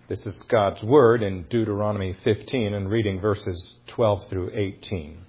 This is God's word in Deuteronomy 15 and reading verses 12 through 18.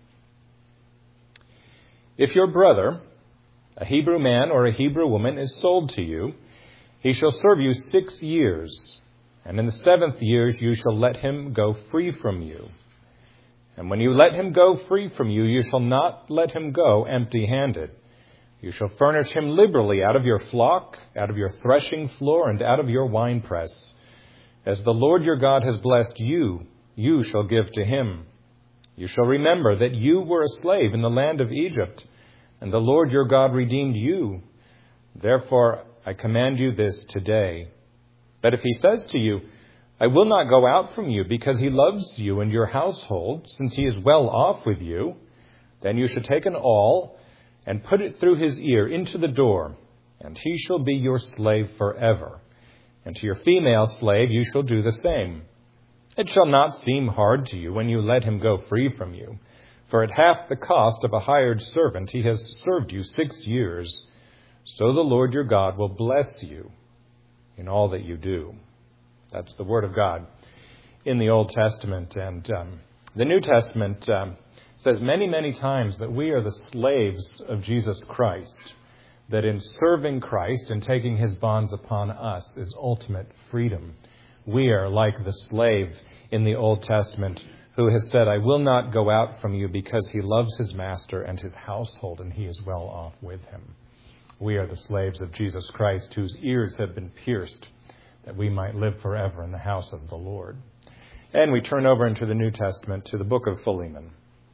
If your brother, a Hebrew man or a Hebrew woman, is sold to you, he shall serve you 6 years, and in the 7th year you shall let him go free from you. And when you let him go free from you, you shall not let him go empty-handed. You shall furnish him liberally out of your flock, out of your threshing floor, and out of your winepress. As the Lord your God has blessed you, you shall give to him. You shall remember that you were a slave in the land of Egypt, and the Lord your God redeemed you. Therefore, I command you this today. But if he says to you, I will not go out from you because he loves you and your household, since he is well off with you, then you should take an awl and put it through his ear into the door, and he shall be your slave forever. And to your female slave you shall do the same. It shall not seem hard to you when you let him go free from you, for at half the cost of a hired servant he has served you 6 years. So the Lord your God will bless you in all that you do. That's the word of God in the Old Testament. And the New Testament says many, many times that we are the slaves of Jesus Christ, that in serving Christ and taking his bonds upon us is ultimate freedom. We are like the slave in the Old Testament who has said, I will not go out from you because he loves his master and his household, and he is well off with him. We are the slaves of Jesus Christ, whose ears have been pierced, that we might live forever in the house of the Lord. And we turn over into the New Testament to the book of Philemon.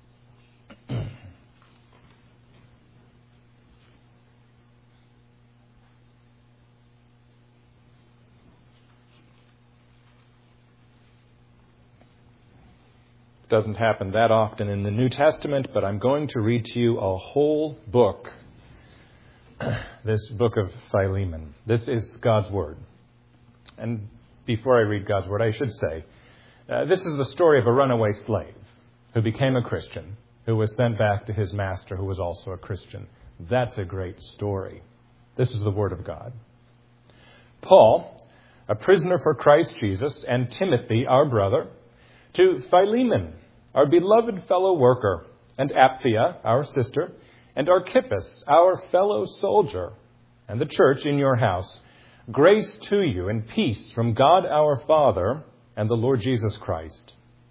It doesn't happen that often in the New Testament, but I'm going to read to you a whole book, this book of Philemon. This is God's Word. And before I read God's Word, I should say, this is the story of a runaway slave who became a Christian, who was sent back to his master, who was also a Christian. That's a great story. This is the Word of God. Paul, a prisoner for Christ Jesus, and Timothy, our brother, to Philemon, our beloved fellow worker, and Apphia, our sister, and Archippus, our fellow soldier, and the church in your house, grace to you and peace from God our Father and the Lord Jesus Christ.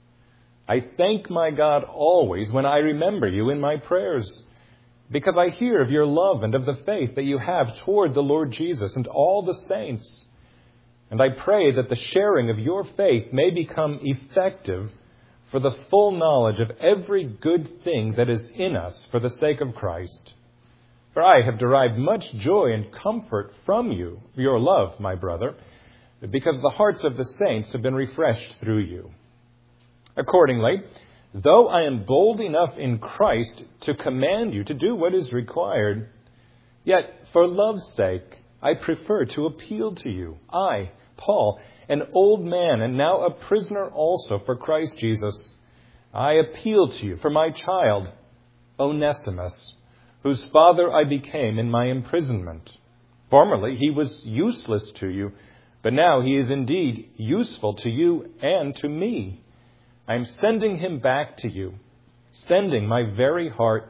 I thank my God always when I remember you in my prayers, because I hear of your love and of the faith that you have toward the Lord Jesus and all the saints. And I pray that the sharing of your faith may become effective for the full knowledge of every good thing that is in us for the sake of Christ. For I have derived much joy and comfort from you, your love, my brother, because the hearts of the saints have been refreshed through you. Accordingly, though I am bold enough in Christ to command you to do what is required, yet for love's sake, I prefer to appeal to you. I, Paul, an old man and now a prisoner also for Christ Jesus, I appeal to you for my child, Onesimus, whose father I became in my imprisonment. Formerly he was useless to you, but now he is indeed useful to you and to me. I am sending him back to you, sending my very heart.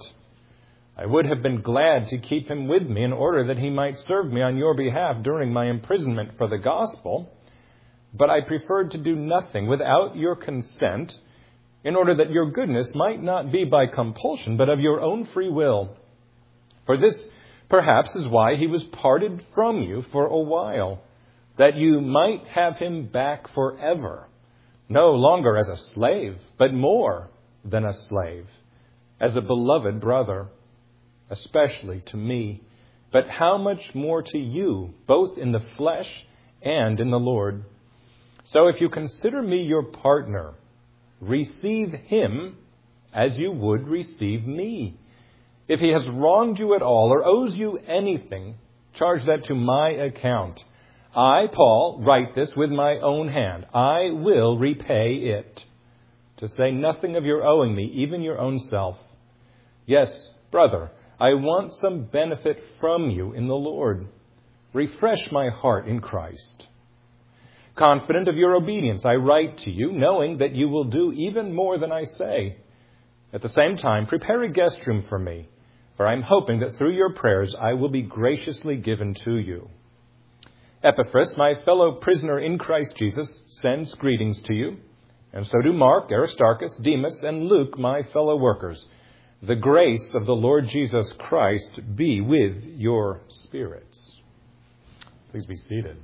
I would have been glad to keep him with me in order that he might serve me on your behalf during my imprisonment for the gospel, but I preferred to do nothing without your consent, in order that your goodness might not be by compulsion, but of your own free will. For this, perhaps, is why he was parted from you for a while, that you might have him back forever, no longer as a slave, but more than a slave, as a beloved brother, especially to me, but how much more to you, both in the flesh and in the Lord. So if you consider me your partner, receive him as you would receive me. If he has wronged you at all or owes you anything, charge that to my account. I, Paul, write this with my own hand. I will repay it. To say nothing of your owing me, even your own self. Yes, brother, I want some benefit from you in the Lord. Refresh my heart in Christ. Confident of your obedience, I write to you, knowing that you will do even more than I say. At the same time, prepare a guest room for me, for I am hoping that through your prayers I will be graciously given to you. Epaphras, my fellow prisoner in Christ Jesus, sends greetings to you, and so do Mark, Aristarchus, Demas, and Luke, my fellow workers. The grace of the Lord Jesus Christ be with your spirits. Please be seated.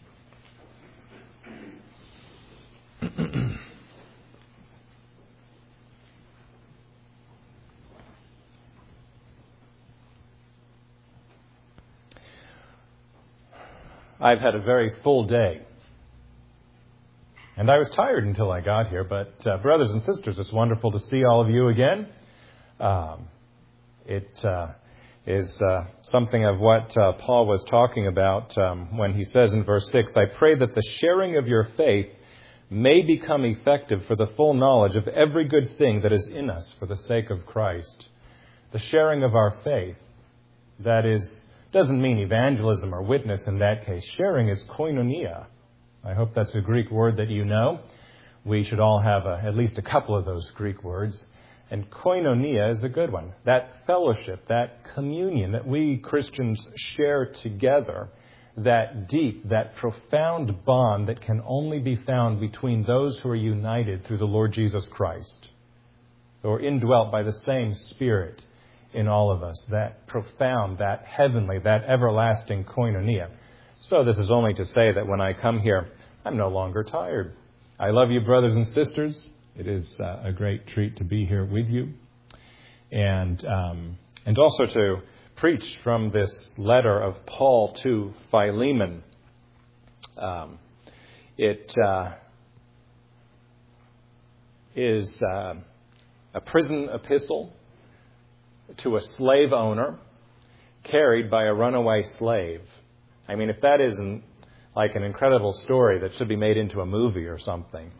I've had a very full day. And I was tired until I got here, but brothers and sisters, it's wonderful to see all of you again. It is something of what Paul was talking about when he says in verse 6, I pray that the sharing of your faith may become effective for the full knowledge of every good thing that is in us for the sake of Christ. The sharing of our faith, that is, doesn't mean evangelism or witness in that case. Sharing is koinonia. I hope that's a Greek word that you know. We should all have at least a couple of those Greek words. And koinonia is a good one. That fellowship, that communion that we Christians share together, that deep, that profound bond that can only be found between those who are united through the Lord Jesus Christ, or indwelt by the same Spirit in all of us, that profound, that heavenly, that everlasting koinonia. So this is only to say that when I come here, I'm no longer tired. I love you, brothers and sisters. It is a great treat to be here with you. And also to preach from this letter of Paul to Philemon. It is a prison epistle to a slave owner carried by a runaway slave. I mean, if that isn't like an incredible story that should be made into a movie or something.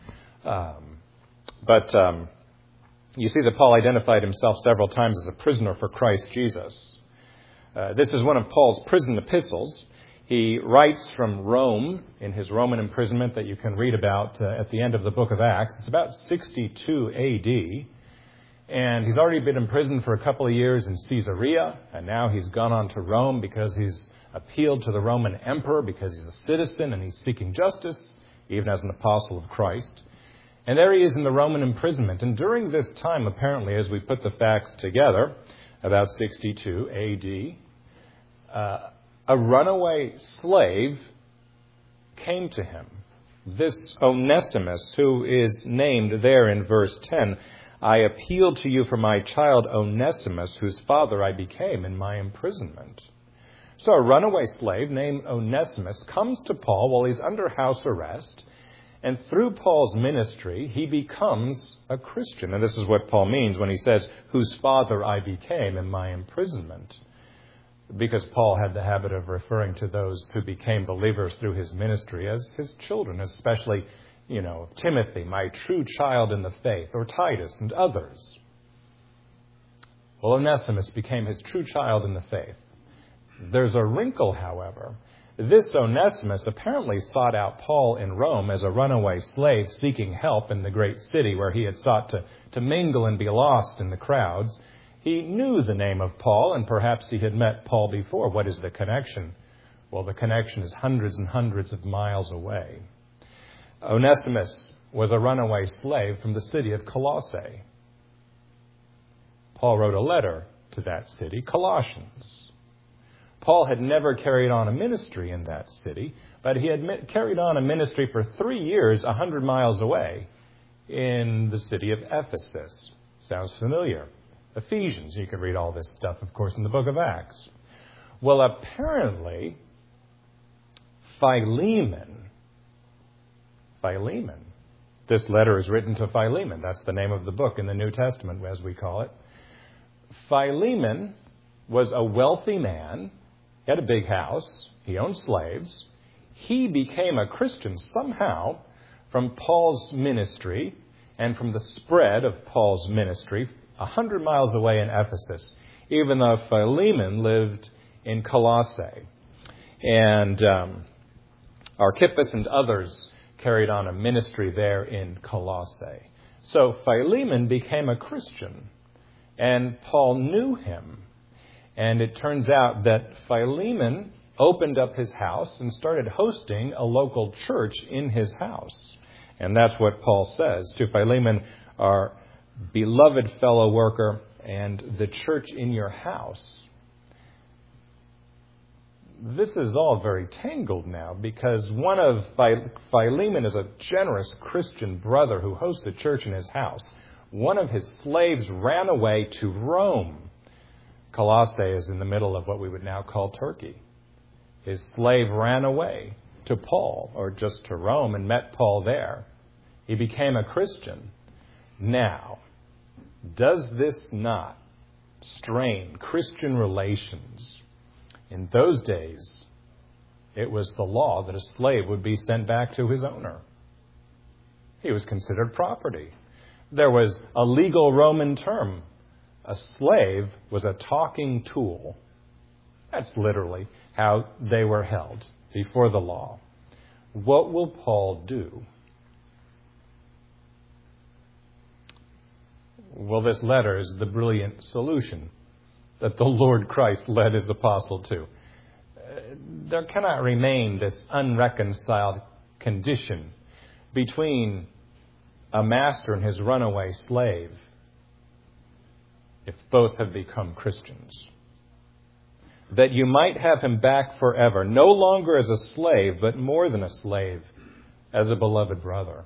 But you see that Paul identified himself several times as a prisoner for Christ Jesus. This is one of Paul's prison epistles. He writes from Rome in his Roman imprisonment that you can read about at the end of the book of Acts. It's about 62 A.D., and he's already been imprisoned for a couple of years in Caesarea, and now he's gone on to Rome because he's appealed to the Roman emperor because he's a citizen and he's seeking justice, even as an apostle of Christ. And there he is in the Roman imprisonment. And during this time, apparently, as we put the facts together, about 62 A.D., a runaway slave came to him. This Onesimus, who is named there in verse 10, I appeal to you for my child Onesimus, whose father I became in my imprisonment. So a runaway slave named Onesimus comes to Paul while he's under house arrest, and through Paul's ministry, he becomes a Christian. And this is what Paul means when he says, whose father I became in my imprisonment. Because Paul had the habit of referring to those who became believers through his ministry as his children, especially, Timothy, my true child in the faith, or Titus and others. Well, Onesimus became his true child in the faith. There's a wrinkle, however. This Onesimus apparently sought out Paul in Rome as a runaway slave seeking help in the great city where he had sought to mingle and be lost in the crowds. He knew the name of Paul, and perhaps he had met Paul before. What is the connection? Well, the connection is hundreds and hundreds of miles away. Onesimus was a runaway slave from the city of Colossae. Paul wrote a letter to that city, Colossians. Paul had never carried on a ministry in that city, but he had carried on a ministry for 3 years 100 miles away in the city of Ephesus. Sounds familiar. Ephesians, you can read all this stuff, of course, in the book of Acts. Well, apparently, Philemon, this letter is written to Philemon. That's the name of the book in the New Testament, as we call it. Philemon was a wealthy man. He had a big house. He owned slaves. He became a Christian somehow from Paul's ministry and from the spread of Paul's ministry 100 miles away in Ephesus, even though Philemon lived in Colossae. And Archippus and others carried on a ministry there in Colossae. So Philemon became a Christian, and Paul knew him. And it turns out that Philemon opened up his house and started hosting a local church in his house. And that's what Paul says to Philemon, our beloved fellow worker and the church in your house. This is all very tangled now, because one of Philemon is a generous Christian brother who hosts a church in his house. One of his slaves ran away to Rome. Colossae is in the middle of what we would now call Turkey. His slave ran away to Paul, or just to Rome, and met Paul there. He became a Christian. Now, does this not strain Christian relations? In those days, it was the law that a slave would be sent back to his owner. He was considered property. There was a legal Roman term. A slave was a talking tool. That's literally how they were held before the law. What will Paul do? Well, this letter is the brilliant solution that the Lord Christ led his apostle to. There cannot remain this unreconciled condition between a master and his runaway slave if both have become Christians. That you might have him back forever, no longer as a slave, but more than a slave, as a beloved brother.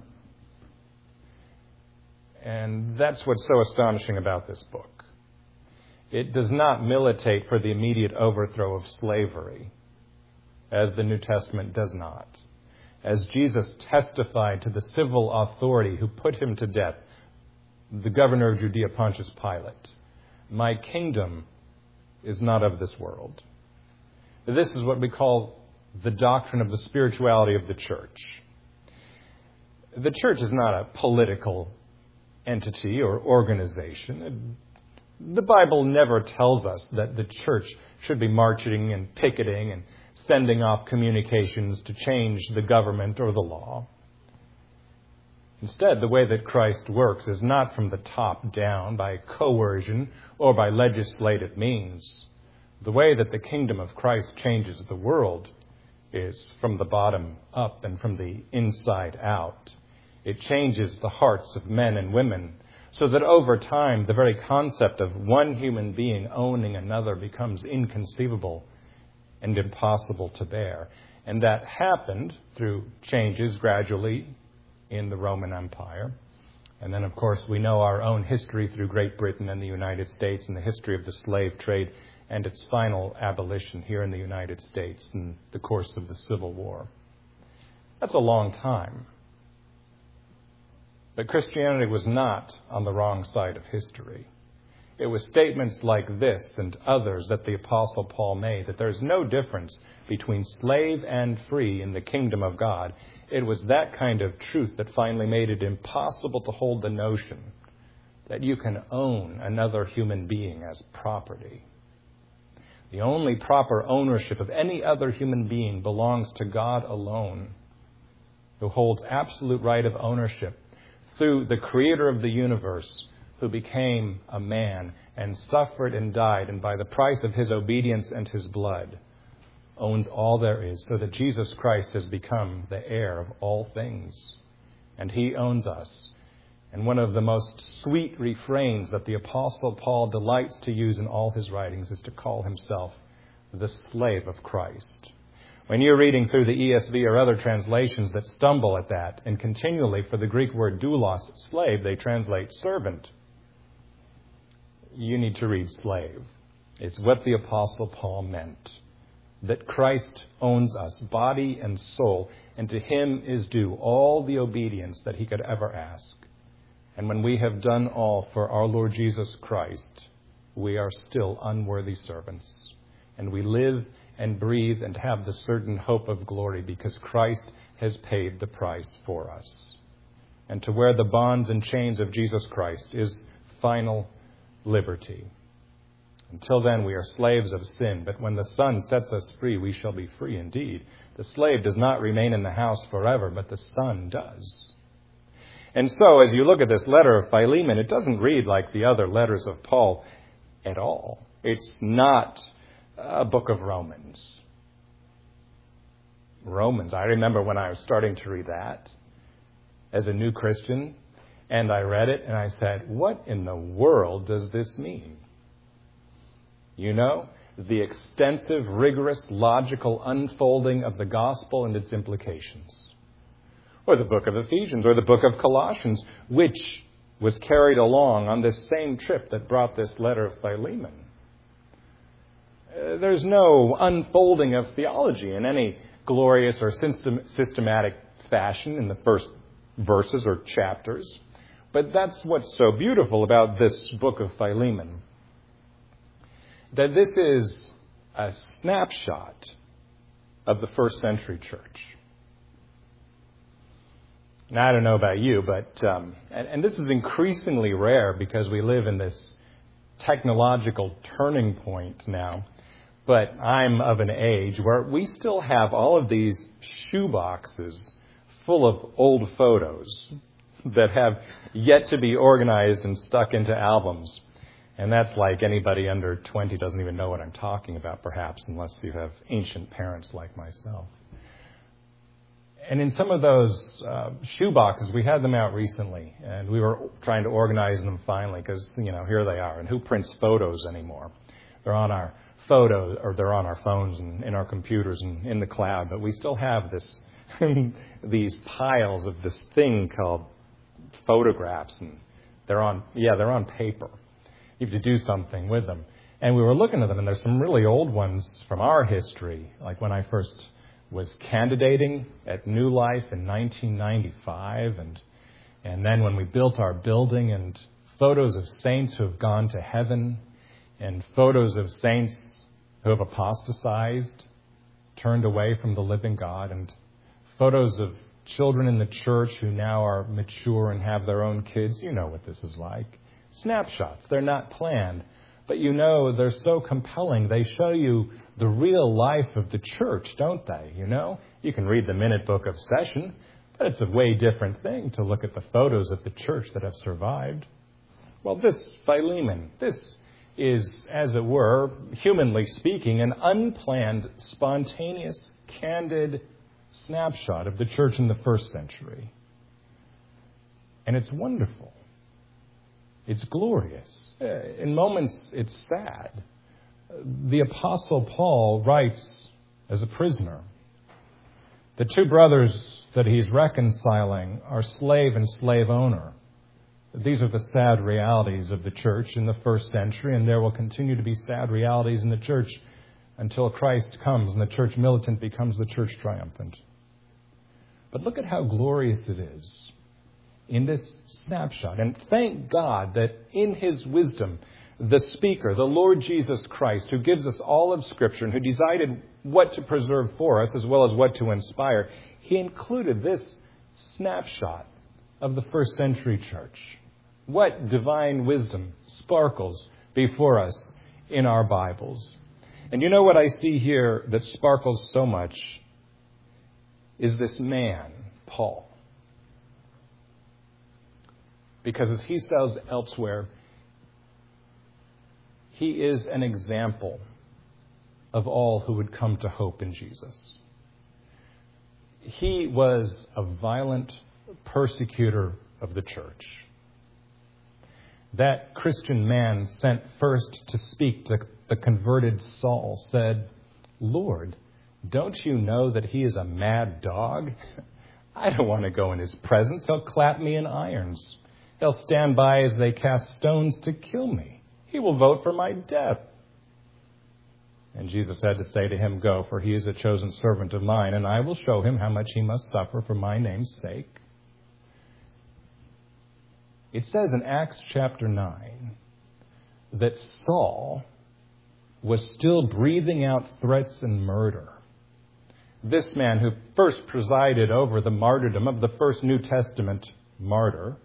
And that's what's so astonishing about this book. It does not militate for the immediate overthrow of slavery, as the New Testament does not. As Jesus testified to the civil authority who put him to death, the governor of Judea, Pontius Pilate, my kingdom is not of this world. This is what we call the doctrine of the spirituality of the church. The church is not a political entity or organization. The Bible never tells us that the church should be marching and picketing and sending off communications to change the government or the law. Instead, the way that Christ works is not from the top down by coercion or by legislative means. The way that the kingdom of Christ changes the world is from the bottom up and from the inside out. It changes the hearts of men and women so that over time the very concept of one human being owning another becomes inconceivable and impossible to bear. And that happened through changes gradually in the Roman Empire. And then, of course, we know our own history through Great Britain and the United States and the history of the slave trade and its final abolition here in the United States in the course of the Civil War. That's a long time. But Christianity was not on the wrong side of history. It was statements like this and others that the Apostle Paul made, that there's no difference between slave and free in the kingdom of God. It was that kind of truth that finally made it impossible to hold the notion that you can own another human being as property. The only proper ownership of any other human being belongs to God alone, who holds absolute right of ownership through the creator of the universe, who became a man and suffered and died, and by the price of his obedience and his blood, owns all there is, so that Jesus Christ has become the heir of all things. And he owns us. And one of the most sweet refrains that the Apostle Paul delights to use in all his writings is to call himself the slave of Christ. When you're reading through the ESV or other translations that stumble at that, and continually for the Greek word doulos, slave, they translate servant, you need to read slave. It's what the Apostle Paul meant. That Christ owns us, body and soul, and to him is due all the obedience that he could ever ask. And when we have done all for our Lord Jesus Christ, we are still unworthy servants. And we live and breathe and have the certain hope of glory because Christ has paid the price for us. And to wear the bonds and chains of Jesus Christ is final liberty. Until then, we are slaves of sin, but when the Son sets us free, we shall be free indeed. The slave does not remain in the house forever, but the son does. And so, as you look at this letter of Philemon, it doesn't read like the other letters of Paul at all. It's not a book of Romans. Romans, I remember when I was starting to read that as a new Christian, and I read it and I said, what in the world does this mean? You know, the extensive, rigorous, logical unfolding of the gospel and its implications. Or the book of Ephesians, or the book of Colossians, which was carried along on this same trip that brought this letter of Philemon. There's no unfolding of theology in any glorious or systematic fashion in the first verses or chapters. But that's what's so beautiful about this book of Philemon. That this is a snapshot of the first century church. Now, I don't know about you, but and this is increasingly rare because we live in this technological turning point now. But I'm of an age where we still have all of these shoeboxes full of old photos that have yet to be organized and stuck into albums. And that's like anybody under 20 doesn't even know what I'm talking about, perhaps, unless you have ancient parents like myself. And in some of those shoeboxes, we had them out recently, and we were trying to organize them finally because, here they are. And who prints photos anymore? They're on our photos, or they're on our phones and in our computers and in the cloud. But we still have this these piles of this thing called photographs, and they're on paper. You have to do something with them. And we were looking at them, and there's some really old ones from our history, like when I first was candidating at New Life in 1995, and then when we built our building, and photos of saints who have gone to heaven, and photos of saints who have apostatized, turned away from the living God, and photos of children in the church who now are mature and have their own kids. You know what this is like. Snapshots. They're not planned, but they're so compelling. They show you the real life of the church, don't they? You can read the minute book of session, but it's a way different thing to look at the photos of the church that have survived. Well, this Philemon, this is, as it were, humanly speaking, an unplanned, spontaneous, candid snapshot of the church in the first century. And it's wonderful. It's glorious. In moments, it's sad. The Apostle Paul writes as a prisoner. The two brothers that he's reconciling are slave and slave owner. These are the sad realities of the church in the first century, and there will continue to be sad realities in the church until Christ comes and the church militant becomes the church triumphant. But look at how glorious it is in this snapshot. And thank God that in His wisdom, the speaker, the Lord Jesus Christ, who gives us all of Scripture and who decided what to preserve for us as well as what to inspire, He included this snapshot of the first century church. What divine wisdom sparkles before us in our Bibles. And you know what I see here that sparkles so much is this man, Paul. Because as he says elsewhere, he is an example of all who would come to hope in Jesus. He was a violent persecutor of the church. That Christian man sent first to speak to the converted Saul said, "Lord, don't you know that he is a mad dog? I don't want to go in his presence. He'll clap me in irons. He'll stand by as they cast stones to kill me. He will vote for my death." And Jesus had to say to him, "Go, for he is a chosen servant of mine, and I will show him how much he must suffer for my name's sake." It says in Acts chapter 9 that Saul was still breathing out threats and murder. This man who first presided over the martyrdom of the first New Testament martyr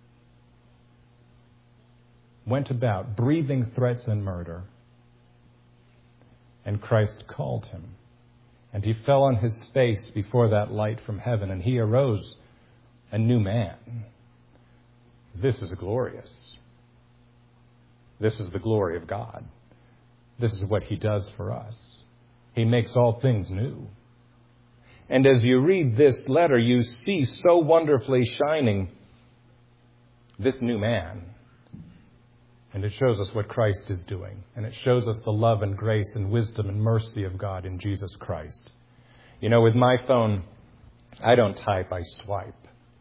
went about breathing threats and murder. And Christ called him. And he fell on his face before that light from heaven, and he arose a new man. This is glorious. This is the glory of God. This is what he does for us. He makes all things new. And as you read this letter, you see so wonderfully shining this new man. And it shows us what Christ is doing. And it shows us the love and grace and wisdom and mercy of God in Jesus Christ. You know, with my phone, I don't type, I swipe.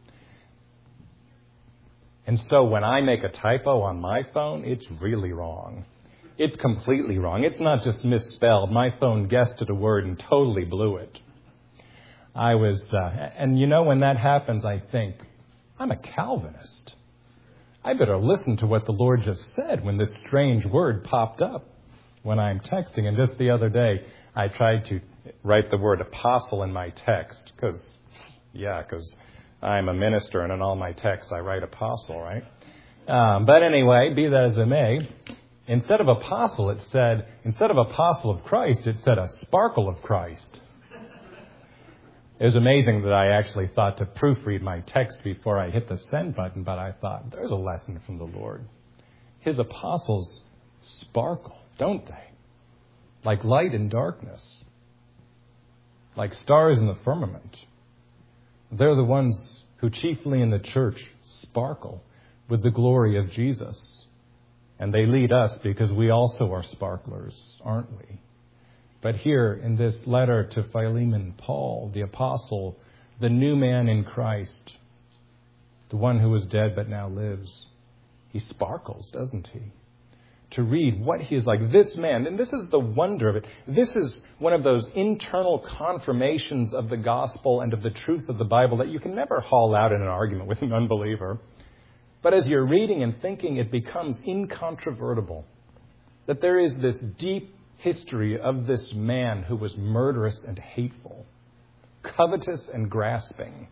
And so when I make a typo on my phone, it's really wrong. It's completely wrong. It's not just misspelled. My phone guessed at a word and totally blew it. And you know, when that happens, I think, I'm a Calvinist. I better listen to what the Lord just said when this strange word popped up when I'm texting. And just the other day, I tried to write the word apostle in my text because I'm a minister and in all my texts I write apostle, right? But anyway, be that as it may, instead of apostle of Christ, it said a sparkle of Christ. It was amazing that I actually thought to proofread my text before I hit the send button, but I thought, there's a lesson from the Lord. His apostles sparkle, don't they? Like light in darkness. Like stars in the firmament. They're the ones who chiefly in the church sparkle with the glory of Jesus. And they lead us because we also are sparklers, aren't we? But here in this letter to Philemon, Paul, the apostle, the new man in Christ, the one who was dead but now lives, he sparkles, doesn't he? To read what he is like. This man, and this is the wonder of it, this is one of those internal confirmations of the gospel and of the truth of the Bible that you can never haul out in an argument with an unbeliever. But as you're reading and thinking, it becomes incontrovertible that there is this deep history of this man who was murderous and hateful, covetous and grasping,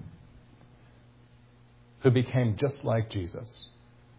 who became just like Jesus.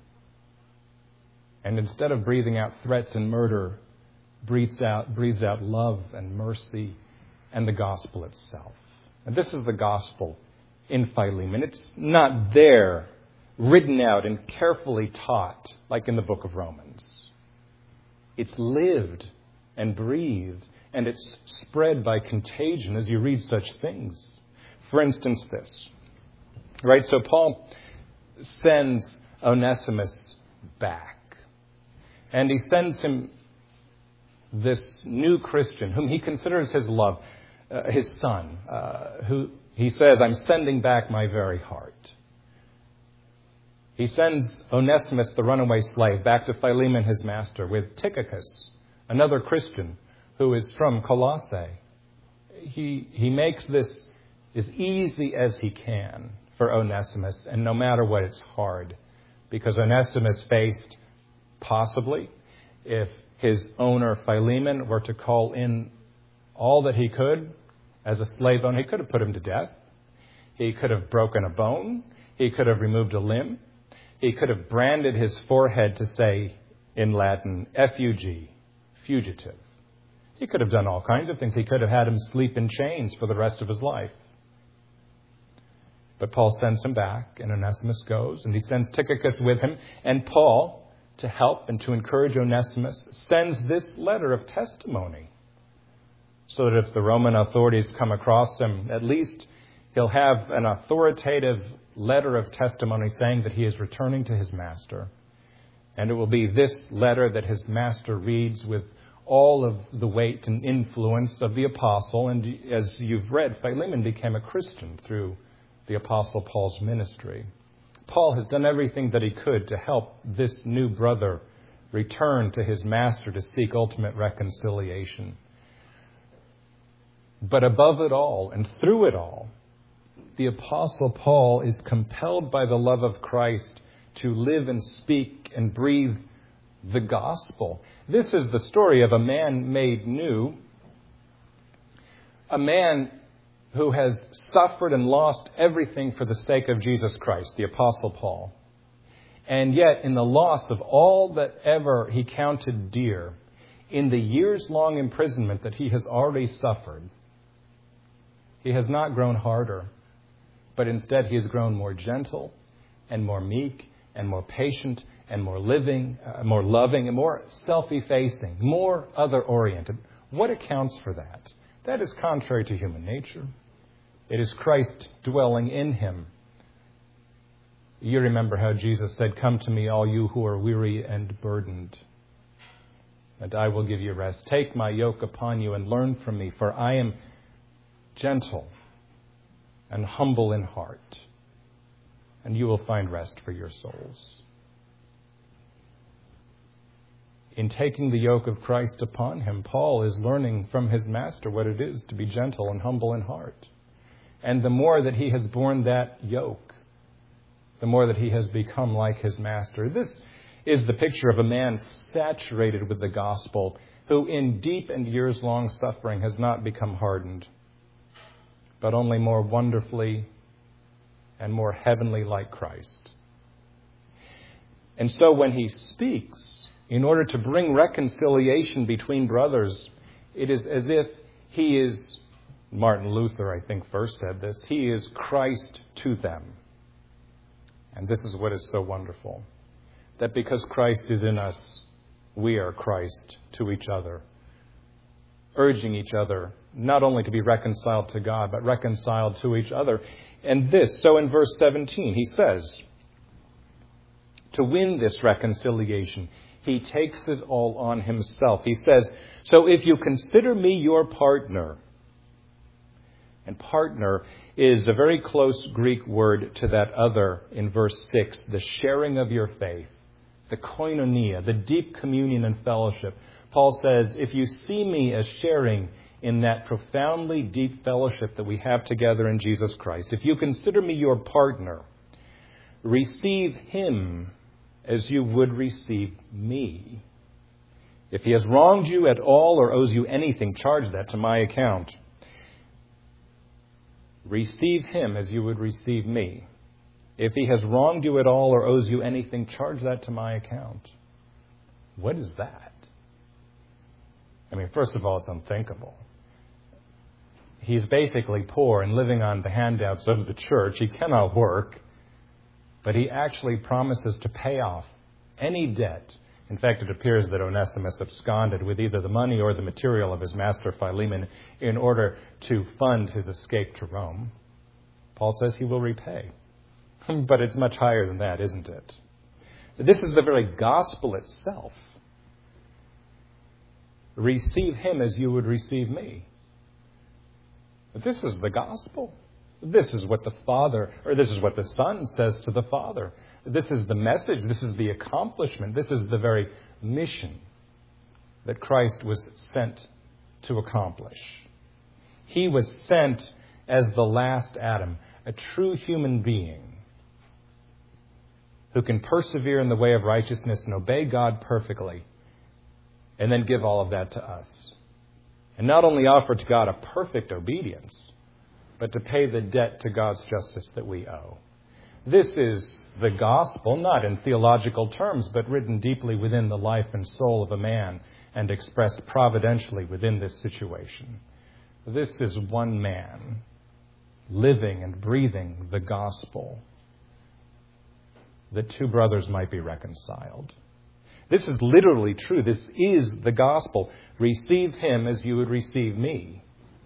And instead of breathing out threats and murder, breathes out love and mercy and the gospel itself. And this is the gospel in Philemon. It's not there written out and carefully taught like in the book of Romans. It's lived and breathed, and it's spread by contagion as you read such things. For instance, this. Right, so Paul sends Onesimus back. And he sends him this new Christian, whom he considers his love, his son, who he says, I'm sending back my very heart. He sends Onesimus, the runaway slave, back to Philemon, his master, with Tychicus, another Christian who is from Colossae. He makes this as easy as he can for Onesimus, and no matter what, it's hard, because Onesimus faced, possibly, if his owner Philemon were to call in all that he could as a slave owner, he could have put him to death. He could have broken a bone. He could have removed a limb. He could have branded his forehead to say, in Latin, F-U-G, fugitive. He could have done all kinds of things. He could have had him sleep in chains for the rest of his life. But Paul sends him back, and Onesimus goes, and he sends Tychicus with him. And Paul, to help and to encourage Onesimus, sends this letter of testimony, so that if the Roman authorities come across him, at least he'll have an authoritative letter of testimony saying that he is returning to his master. And it will be this letter that his master reads with all of the weight and influence of the apostle. And as you've read, Philemon became a Christian through the apostle Paul's ministry. Paul has done everything that he could to help this new brother return to his master to seek ultimate reconciliation. But above it all and through it all, the Apostle Paul is compelled by the love of Christ to live and speak and breathe the gospel. This is the story of a man made new, a man who has suffered and lost everything for the sake of Jesus Christ, the Apostle Paul. And yet, in the loss of all that ever he counted dear, in the years-long imprisonment that he has already suffered, He has not grown harder, but instead he has grown more gentle and more meek and more patient and more loving and more self-effacing, more other-oriented. What accounts for that? That is contrary to human nature. It is Christ dwelling in him. You remember how Jesus said, "Come to me, all you who are weary and burdened, and I will give you rest. Take my yoke upon you and learn from me, for I am gentle and humble in heart, and you will find rest for your souls." In taking the yoke of Christ upon him, Paul is learning from his master what it is to be gentle and humble in heart. And the more that he has borne that yoke, the more that he has become like his master. This is the picture of a man saturated with the gospel, who in deep and years-long suffering has not become hardened, but only more wonderfully and more heavenly like Christ. And so when he speaks, in order to bring reconciliation between brothers, it is as if he is, Martin Luther, I think, first said this, he is Christ to them. And this is what is so wonderful, that because Christ is in us, we are Christ to each other, urging each other not only to be reconciled to God, but reconciled to each other. And this, so in verse 17, he says, to win this reconciliation, he takes it all on himself. He says, so if you consider me your partner, and partner is a very close Greek word to that other in verse 6, the sharing of your faith, the koinonia, the deep communion and fellowship. Paul says, if you see me as sharing in that profoundly deep fellowship that we have together in Jesus Christ, if you consider me your partner, receive him as you would receive me. If he has wronged you at all or owes you anything, charge that to my account. Receive him as you would receive me. If he has wronged you at all or owes you anything, charge that to my account. What is that? I mean, first of all, it's unthinkable. He's basically poor and living on the handouts of the church. He cannot work, but he actually promises to pay off any debt. In fact, it appears that Onesimus absconded with either the money or the material of his master Philemon in order to fund his escape to Rome. Paul says he will repay. But it's much higher than that, isn't it? This is the very gospel itself. Receive him as you would receive me. This is the gospel. This is what the Father, or this is what the Son says to the Father. This is the message. This is the accomplishment. This is the very mission that Christ was sent to accomplish. He was sent as the last Adam, a true human being who can persevere in the way of righteousness and obey God perfectly, and then give all of that to us. And not only offer to God a perfect obedience, but to pay the debt to God's justice that we owe. This is the gospel, not in theological terms, but written deeply within the life and soul of a man and expressed providentially within this situation. This is one man living and breathing the gospel, that two brothers might be reconciled. This is literally true. This is the gospel. Receive him as you would receive me.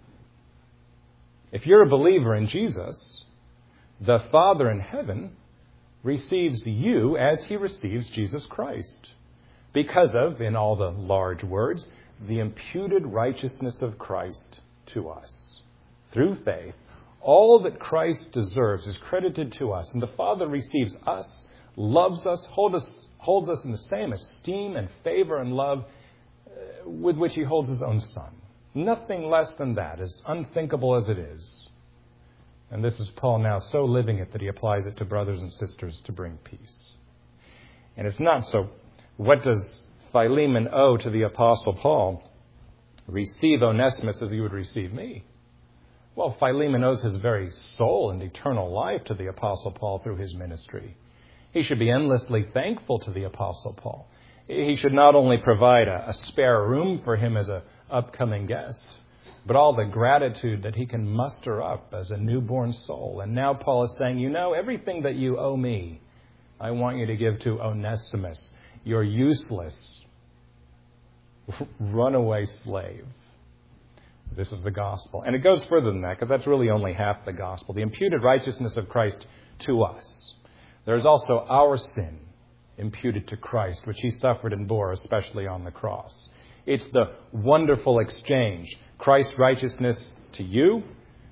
If you're a believer in Jesus, the Father in heaven receives you as he receives Jesus Christ, because of, in all the large words, the imputed righteousness of Christ to us. Through faith, all that Christ deserves is credited to us, and the Father receives us, loves us, holds us in the same esteem and favor and love with which he holds his own Son. Nothing less than that, as unthinkable as it is. And this is Paul now so living it that he applies it to brothers and sisters to bring peace. And it's not so. What does Philemon owe to the Apostle Paul? Receive Onesimus as you would receive me. Well, Philemon owes his very soul and eternal life to the Apostle Paul through his ministry. He should be endlessly thankful to the Apostle Paul. He should not only provide a spare room for him as an upcoming guest, but all the gratitude that he can muster up as a newborn soul. And now Paul is saying, everything that you owe me, I want you to give to Onesimus, your useless, runaway slave. This is the gospel. And it goes further than that, because that's really only half the gospel. The imputed righteousness of Christ to us. There's also our sin imputed to Christ, which he suffered and bore, especially on the cross. It's the wonderful exchange. Christ's righteousness to you,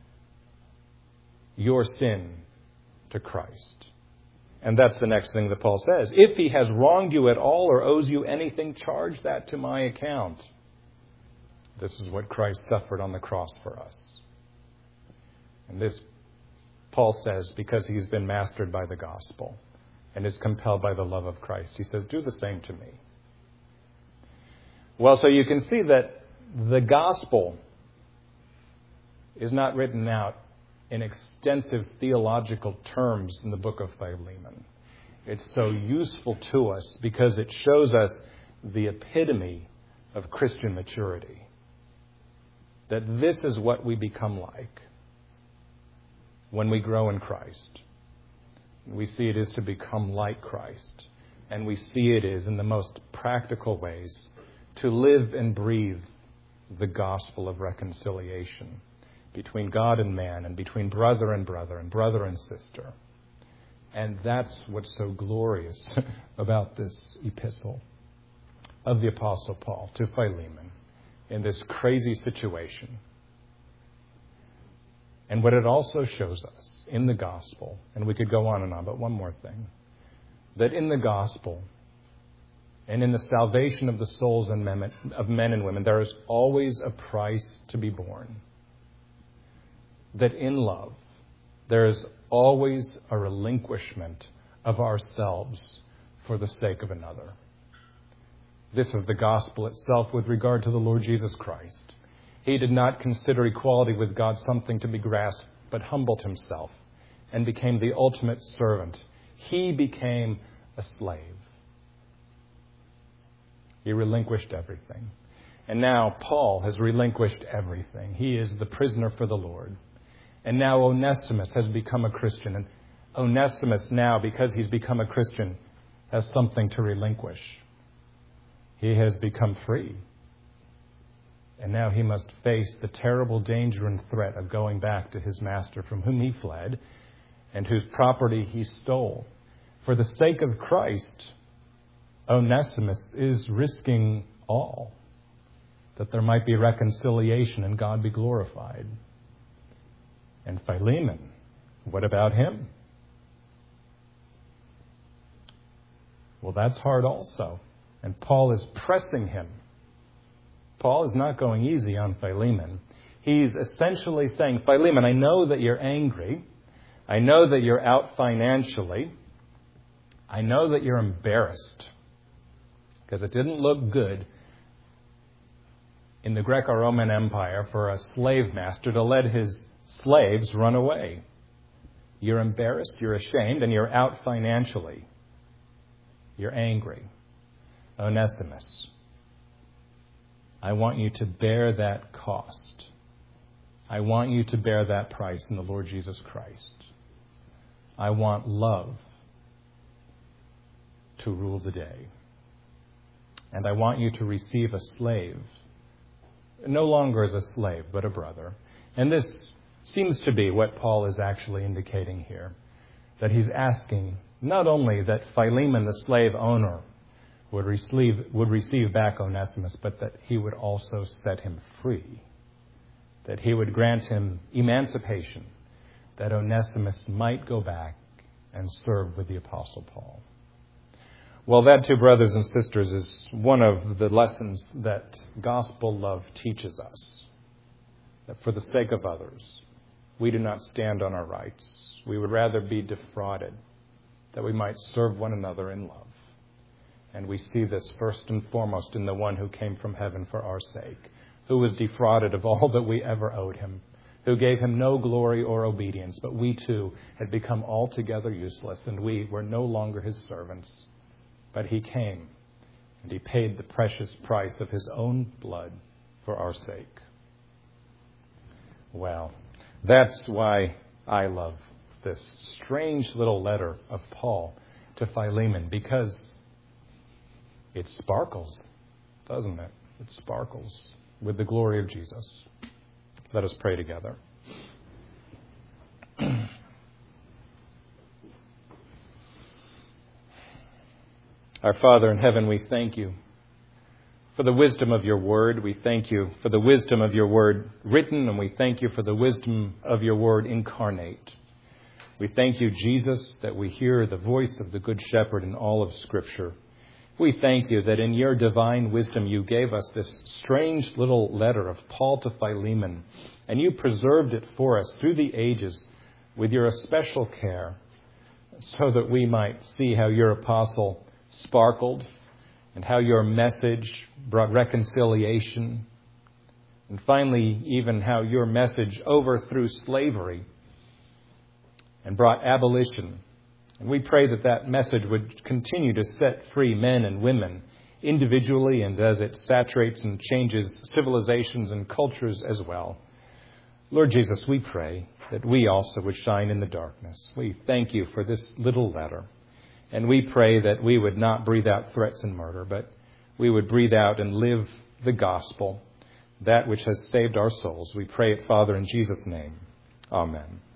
your sin to Christ. And that's the next thing that Paul says. If he has wronged you at all or owes you anything, charge that to my account. This is what Christ suffered on the cross for us. And this, Paul says, because he's been mastered by the gospel and is compelled by the love of Christ. He says, do the same to me. Well, so you can see that the gospel is not written out in extensive theological terms in the book of Philemon. It's so useful to us because it shows us the epitome of Christian maturity. That this is what we become like when we grow in Christ. We see it is to become like Christ. And we see it is in the most practical ways to live and breathe the gospel of reconciliation between God and man, and between brother and brother, and brother and sister. And that's what's so glorious about this epistle of the Apostle Paul to Philemon in this crazy situation. And what it also shows us in the gospel, and we could go on, but one more thing, that in the gospel and in the salvation of the souls of men and women, there is always a price to be borne. That in love, there is always a relinquishment of ourselves for the sake of another. This is the gospel itself with regard to the Lord Jesus Christ. He did not consider equality with God something to be grasped, but humbled himself and became the ultimate servant. He became a slave. He relinquished everything. And now Paul has relinquished everything. He is the prisoner for the Lord. And now Onesimus has become a Christian. And Onesimus now, because he's become a Christian, has something to relinquish. He has become free. And now he must face the terrible danger and threat of going back to his master from whom he fled and whose property he stole. For the sake of Christ, Onesimus is risking all, that there might be reconciliation and God be glorified. And Philemon, what about him? Well, that's hard also. And Paul is pressing him. Paul is not going easy on Philemon. He's essentially saying, Philemon, I know that you're angry. I know that you're out financially. I know that you're embarrassed. Because it didn't look good in the Greco-Roman Empire for a slave master to let his slaves run away. You're embarrassed, you're ashamed, and you're out financially. You're angry. Onesimus, I want you to bear that cost. I want you to bear that price in the Lord Jesus Christ. I want love to rule the day. And I want you to receive a slave, no longer as a slave, but a brother. And this seems to be what Paul is actually indicating here, that he's asking not only that Philemon, the slave owner, would receive back Onesimus, but that he would also set him free, that he would grant him emancipation, that Onesimus might go back and serve with the Apostle Paul. Well, that, too, brothers and sisters, is one of the lessons that gospel love teaches us, that for the sake of others, we do not stand on our rights. We would rather be defrauded, that we might serve one another in love. And we see this first and foremost in the one who came from heaven for our sake, who was defrauded of all that we ever owed him, who gave him no glory or obedience, but we too had become altogether useless, and we were no longer his servants. But he came, and he paid the precious price of his own blood for our sake. Well, that's why I love this strange little letter of Paul to Philemon, because it sparkles, doesn't it? It sparkles with the glory of Jesus. Let us pray together. Our Father in heaven, we thank you for the wisdom of your word. We thank you for the wisdom of your word written, and we thank you for the wisdom of your word incarnate. We thank you, Jesus, that we hear the voice of the Good Shepherd in all of Scripture. We thank you that in your divine wisdom you gave us this strange little letter of Paul to Philemon, and you preserved it for us through the ages with your especial care, so that we might see how your apostle sparkled and how your message brought reconciliation, and finally even how your message overthrew slavery and brought abolition. And we pray that that message would continue to set free men and women individually, and as it saturates and changes civilizations and cultures as well. Lord Jesus, we pray that we also would shine in the darkness. We thank you for this little letter. And we pray that we would not breathe out threats and murder, but we would breathe out and live the gospel, that which has saved our souls. We pray it, Father, in Jesus' name. Amen.